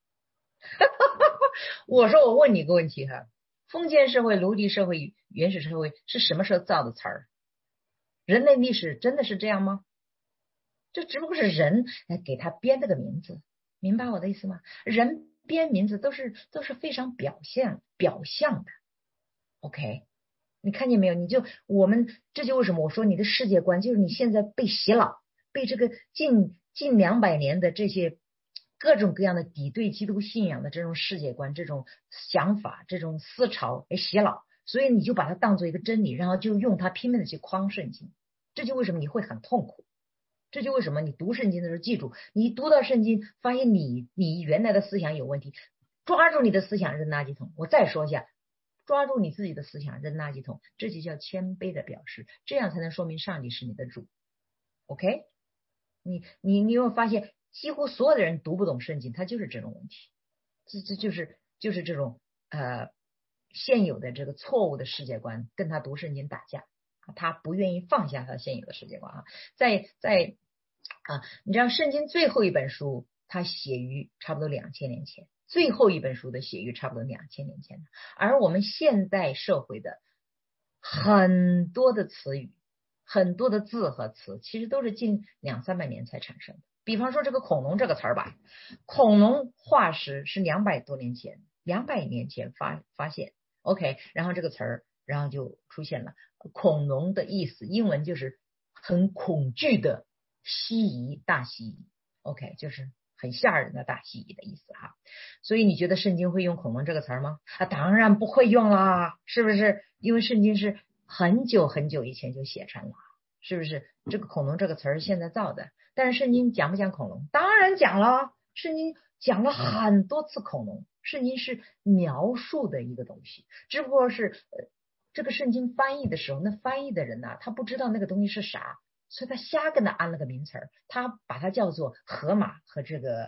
我说我问你一个问题哈，封建社会、奴隶社会、原始社会是什么时候造的词儿？人类历史真的是这样吗？这只不过是人来给他编了个名字，明白我的意思吗？人编名字都是非常表象的。OK， 你看见没有？这就为什么我说你的世界观就是你现在被洗脑，被这个近200年的这些各种各样的敌对基督信仰的这种世界观、这种想法、这种思潮给洗脑，所以你就把它当做一个真理，然后就用它拼命的去诓圣经。这就为什么你会很痛苦。这就为什么你读圣经的时候，记住，你读到圣经，发现你原来的思想有问题，抓住你的思想扔垃圾桶。我再说一下，抓住你自己的思想扔垃圾桶，这就叫谦卑的表示，这样才能说明上帝是你的主。OK， 你有没有发现，几乎所有的人读不懂圣经，他就是这种问题，这就是这种现有的这个错误的世界观跟他读圣经打架。他不愿意放下他现有的世界观啊，你知道圣经最后一本书，它写于差不多2000年前，最后一本书的写于差不多2000年前，而我们现代社会的很多的词语、很多的字和词，其实都是近200-300年才产生的。比方说这个恐龙这个词儿吧，恐龙化石是200多年前，200年前发现 ，OK， 然后这个词儿，然后就出现了。恐龙的意思，英文就是很恐惧的蜥蜴，大蜥蜴 ，OK， 就是很吓人的大蜥蜴的意思哈。所以你觉得圣经会用恐龙这个词吗？当然不会用啦，是不是？因为圣经是很久很久以前就写成了，是不是？这个恐龙这个词现在造的，但是圣经讲不讲恐龙？当然讲了，圣经讲了很多次恐龙，圣经是描述的一个东西，只不过是这个圣经翻译的时候，那翻译的人他不知道那个东西是啥，所以他瞎跟他安了个名词儿，他把它叫做河马和这个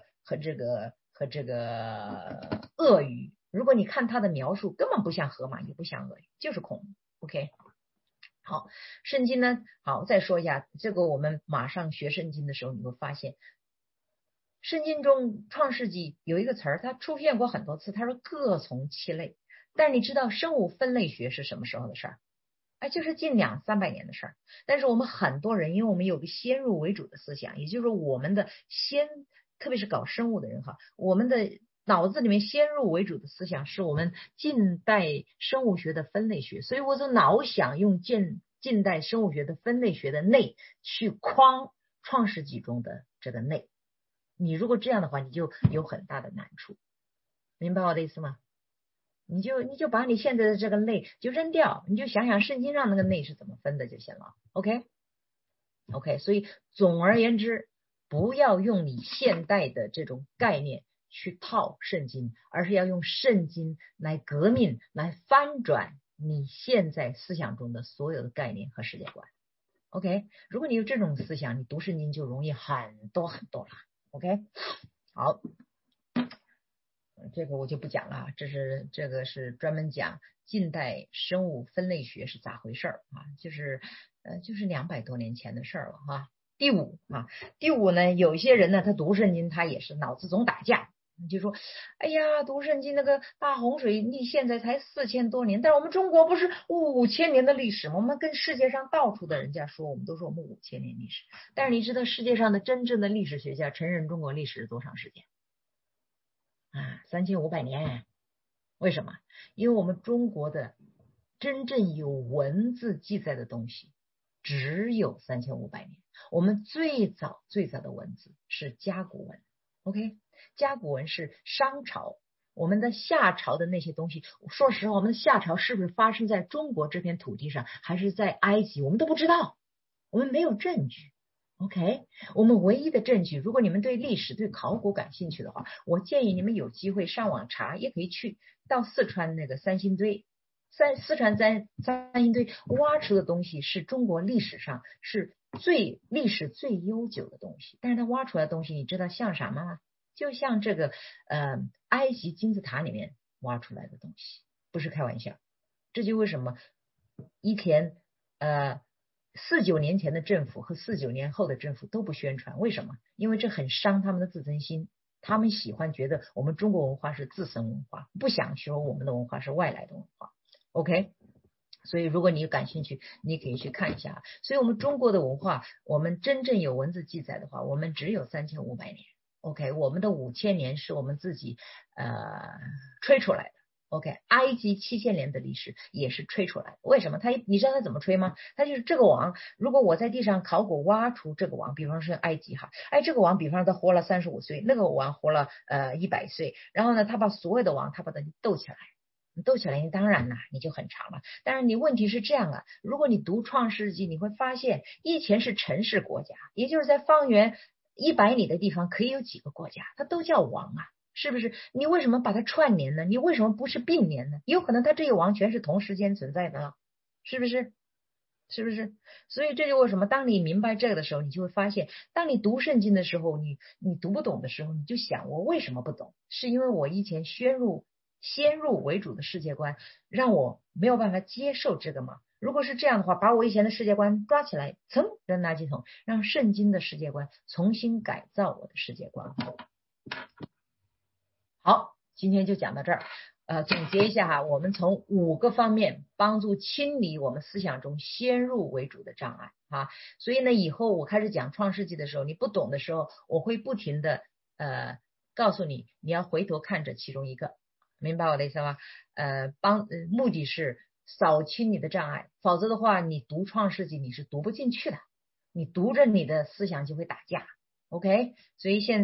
鳄鱼。如果你看他的描述，根本不像河马，也不像鳄鱼，就是恐龙。OK， 好，圣经呢，好，再说一下这个，我们马上学圣经的时候，你会发现，圣经中创世纪有一个词儿，它出现过很多次，它说各从其类。但是你知道生物分类学是什么时候的事儿？就是近200-300年的事儿。但是我们很多人，因为我们有个先入为主的思想，也就是我们的特别是搞生物的人哈，我们的脑子里面先入为主的思想是我们近代生物学的分类学，所以我就老想用近代生物学的分类学的内去框创世纪中的这个内。你如果这样的话，你就有很大的难处，明白我的意思吗？你就把你现在的这个类就扔掉，你就想想圣经上那个类是怎么分的就行了。OK， 所以总而言之，不要用你现代的这种概念去套圣经，而是要用圣经来革命，来翻转你现在思想中的所有的概念和世界观。OK， 如果你有这种思想，你读圣经就容易很多很多了。OK， 好。这个我就不讲了，这个是专门讲近代生物分类学是咋回事就是200多年前的事了哈。第五呢，有一些人呢，他读圣经他也是脑子总打架，就说哎呀，读圣经那个大洪水离现在才4000多年，但是我们中国不是5000年的历史吗？我们跟世界上到处的人家说，我们都说我们5000年历史，但是你知道世界上的真正的历史学家承认中国历史是多长时间？3500年。为什么？因为我们中国的真正有文字记载的东西只有3500年。我们最早的文字是甲骨文。OK， 甲骨文是商朝。我们的夏朝的那些东西，说实话，我们的夏朝是不是发生在中国这片土地上，还是在埃及，我们都不知道，我们没有证据。OK， 我们唯一的证据，如果你们对历史、对考古感兴趣的话，我建议你们有机会上网查，也可以去到四川那个三星堆，四川三星堆挖出的东西是中国历史上是历史最悠久的东西。但是它挖出来的东西，你知道像啥吗？就像这个埃及金字塔里面挖出来的东西，不是开玩笑。这就为什么以前 49年前的政府和49年后的政府都不宣传，为什么？因为这很伤他们的自尊心。他们喜欢觉得我们中国文化是自身文化，不想说我们的文化是外来的文化。OK， 所以如果你感兴趣，你可以去看一下。所以我们中国的文化，我们真正有文字记载的话，我们只有3500年。OK， 我们的5000年是我们自己吹出来的。OK， 埃及7000年的历史也是吹出来的。为什么？你知道它怎么吹吗？它就是这个王，如果我在地上考古挖出这个王，比方说埃及哈，这个王比方他活了35岁，那个王活了100岁，然后呢，他把所有的王他把它斗起来。斗起来，当然了，你就很长了。但是你问题是这样啊，如果你读创世纪，你会发现以前是城市国家，也就是在方圆100里的地方可以有几个国家，它都叫王啊。是不是？你为什么把它串联呢？你为什么不是并联呢？有可能它这个王全是同时间存在的了，是不是？是不是？所以这就为什么当你明白这个的时候，你就会发现，当你读圣经的时候，你读不懂的时候，你就想我为什么不懂？是因为我以前先入为主的世界观，让我没有办法接受这个吗？如果是这样的话，把我以前的世界观抓起来，扔垃圾桶，让圣经的世界观重新改造我的世界观。好，今天就讲到这儿。总结一下哈，我们从5个方面帮助清理我们思想中先入为主的障碍啊。所以呢，以后我开始讲创世纪的时候，你不懂的时候，我会不停的告诉你，你要回头看着其中一个，明白我的意思吗？目的是扫清你的障碍，否则的话，你读创世纪你是读不进去的，你读着你的思想就会打架。OK， 所以现在